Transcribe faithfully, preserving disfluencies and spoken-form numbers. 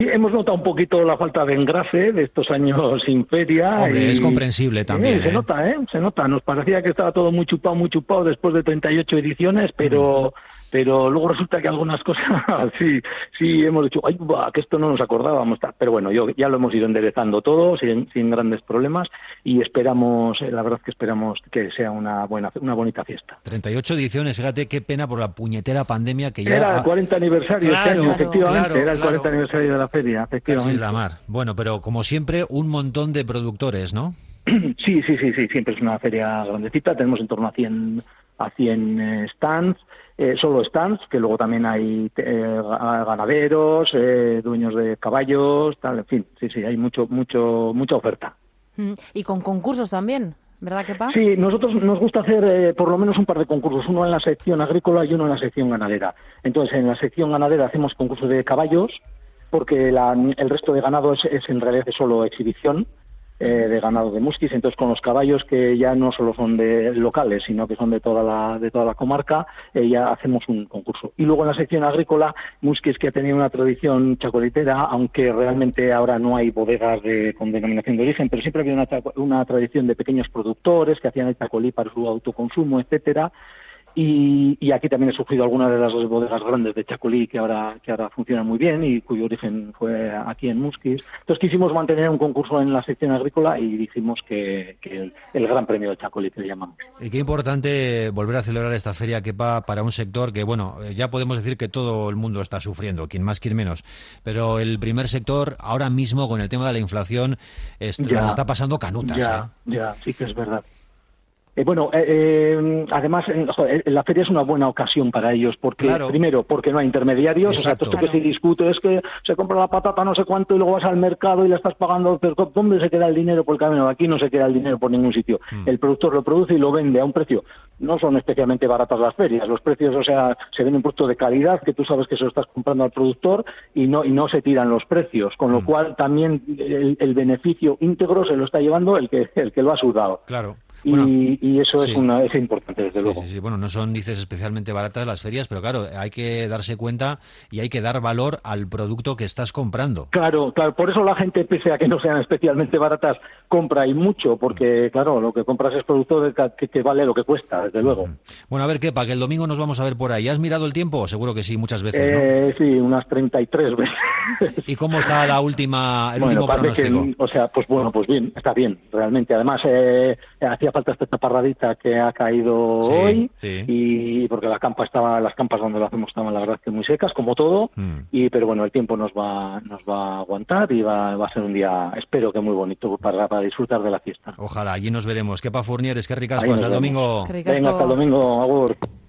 Sí, hemos notado un poquito la falta de engrase de estos años sin feria. Hombre, y, es comprensible también, sí, se ¿eh? nota, ¿eh? Se nota. Nos parecía que estaba todo muy chupado, muy chupado después de treinta y ocho ediciones, pero Mm. pero luego resulta que algunas cosas sí sí hemos dicho, ay, buah, que esto no nos acordábamos. Tal. Pero bueno, yo ya lo hemos ido enderezando todo sin, sin grandes problemas y esperamos, eh, la verdad es que esperamos que sea una buena, una bonita fiesta. treinta y ocho ediciones, fíjate qué pena por la puñetera pandemia que ya... Era el ha- cuarenta aniversario este año, Claro, Claro. efectivamente, claro, era el cuarenta claro. aniversario de la feria, Casi efectivamente. la mar. Bueno, pero como siempre, un montón de productores, ¿no? Sí, sí, sí, sí, siempre es una feria grandecita, tenemos en torno a cien, a cien eh, stands, eh, solo stands, que luego también hay eh, ga- ganaderos, eh, dueños de caballos, tal, en fin, sí, sí, hay mucho, mucho, mucha oferta. Mm, Y con concursos también, ¿verdad, Kepa? Sí, nosotros nos gusta hacer eh, por lo menos un par de concursos, uno en la sección agrícola y uno en la sección ganadera. Entonces, en la sección ganadera hacemos concurso de caballos, porque la- el resto de ganado es, es en realidad es solo exhibición eh, de ganado de muskis. Entonces, con los caballos que ya no solo son de locales, sino que son de toda la de toda la comarca, eh, ya hacemos un concurso. Y luego en la sección agrícola, muskis que ha tenido una tradición chacolitera, aunque realmente ahora no hay bodegas de, con denominación de origen, pero siempre había una, tra- una tradición de pequeños productores que hacían el chacolí para su autoconsumo, etcétera. Y, y aquí también he surgido algunas de las bodegas grandes de Chacolí que ahora que ahora funcionan muy bien y cuyo origen fue aquí en Musquis. Entonces quisimos mantener un concurso en la sección agrícola y dijimos que, que el, el Gran Premio de Chacolí, que le llamamos. Y qué importante volver a celebrar esta feria, Kepa, para un sector que, bueno, eh, ya podemos decir que todo el mundo está sufriendo, quien más, quien menos. Pero el primer sector, ahora mismo, con el tema de la inflación, est- las está pasando canutas, ya, ¿eh? ya, sí que es verdad. Eh, bueno, eh, eh, además, eh, joder, la feria es una buena ocasión para ellos, porque Claro. primero, porque no hay intermediarios, Exacto. o sea, todo esto que Claro. se discute es que se compra la patata no sé cuánto y luego vas al mercado y la estás pagando, pero ¿dónde se queda el dinero por el camino? Aquí no se queda el dinero por ningún sitio. Mm. El productor lo produce y lo vende a un precio. No son especialmente baratas las ferias, los precios, o sea, se vende un producto de calidad que tú sabes que se lo estás comprando al productor y no y no se tiran los precios, con lo Mm. cual también el, el beneficio íntegro se lo está llevando el que el que lo ha sudado. Claro. Y, Bueno, y eso sí. es una es importante, desde Sí, luego. sí, sí. Bueno, no son, dices, especialmente baratas las ferias, pero claro, hay que darse cuenta y hay que dar valor al producto que estás comprando. Claro, claro, por eso la gente, pese a que no sean especialmente baratas, compra y mucho, porque, claro, lo que compras es producto de ca- que, que vale lo que cuesta, desde luego. Bueno, a ver, Kepa, que el domingo nos vamos a ver por ahí. ¿Has mirado el tiempo? Seguro que sí, muchas veces, ¿no? Eh, sí, unas treinta y tres veces. ¿Y cómo está la última, el Bueno, último parece pronóstico? que, o sea, pues bueno, pues bien, está bien, realmente. Además, eh, hacía falta esta taparradita que ha caído Sí, hoy, sí. y porque la campa estaba, las campas donde lo hacemos estaban, la verdad, que muy secas, como todo, Mm. y pero bueno, el tiempo nos va, nos va a aguantar y va, va a ser un día, espero que muy bonito para, para disfrutar de la fiesta. Ojalá, allí nos veremos. Kepa Fournier, es que Ahí ricasco, nos hasta el vemos. domingo. Eskerrik asko. Venga, hasta el domingo, agur.